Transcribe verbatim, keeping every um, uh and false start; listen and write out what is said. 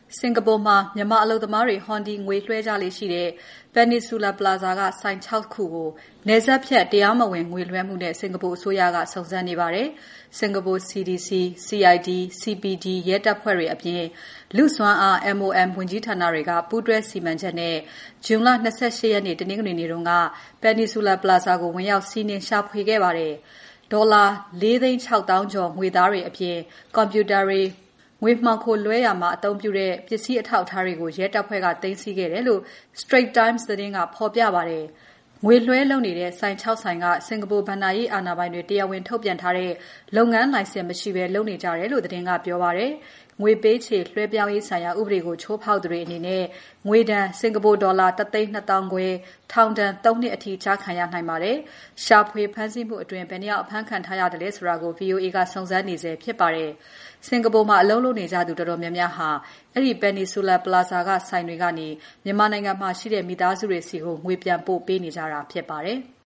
စင်ကာပူမှာမြန်မာအလုပ်သမားတွေဟွန်ဒီငွေလွှဲကြလေ့ရှိတဲ့ Peninsula Plaza ကဆိုင် ၆ ခုကိုနယ်စပ်ဖြတ်တရားမဝင်ငွေလွှဲမှုနဲ့စင်ကာပူအစိုးရကစုံစမ်းနေပါတယ်။ စင်ကာပူ စီ ဒီ စီ စီ အိုင် ဒီ စီ ပီ ဒီ ရဲတပ်ဖွဲ့တွေအပြင် လူ့စွမ်းအား အမ် အို အမ် ဝန်ကြီးဌာနတွေက ပူးတွဲစီမံချက်နဲ့ ဇွန်လ ၂၈ ရက်နေ့ တနင်္ဂနွေနေ့က Peninsula Plaza ကိုဝင်ရောက်စီးနင်းရှာဖွေခဲ့ပါတယ်။ ဒေါ်လာ လေးသိန်း ခြောက်သောင်းကျော်ငွေသားတွေအပြင် ကွန်ပျူတာတွေ၊ ငွေမှောင်ခိုလွှဲရာမှာအသုံးပြုတဲ့ ပစ္စည်းအထောက်အထားတွေကို ရဲတပ်ဖွဲ့ကသိမ်းဆည်းခဲ့တယ်လို့ Straits Times သတင်းကဖော်ပြပါတယ်။ ငွေလွှဲလုပ်နေတဲ့ ဆိုင် ၆ ဆိုင်က စင်ကာပူဘဏ္ဍာရေးအာဏာပိုင်တွေ တရားဝင်ထုတ်ပြန်ထားတဲ့ လုပ်ငန်းလိုင်စင်မရှိဘဲလုပ်နေကြတယ်လို့ သတင်းကပြောပါတယ်။ ငွေပေးချေလွှဲပြောင်းရေးဆိုင်ရာဥပဒေကိုချိုးဖောက်သူတွေအနေနဲ့ ငွေဒဏ် စင်ကာပူဒေါ်လာ တစ်သိန်း နှစ်သောင်းခွဲ၊ ထောင်ဒဏ် သုံး နှစ်အထိကျခံရနိုင်ပါတယ်။ ရှာဖွေဖမ်းဆီးမှုအတွင်း ဘယ်နှစ်ယောက်အဖမ်းခံထားရသလဲဆိုတာကို ဗွီအိုအေက စုံစမ်းနေဆဲဖြစ်ပါတယ်။ စင်ကာပူမှာအလုပ်လုပ်နေကြသူတော်တော်များများဟာ အဲဒီ Peninsula Plaza ကဆိုင်တွေကနေ မြန်မာနိုင်ငံမှာရှိတဲ့မိသားစုတွေဆီ ငွေပြန်ပို့ပေးနေကြတာဖြစ်ပါတယ်။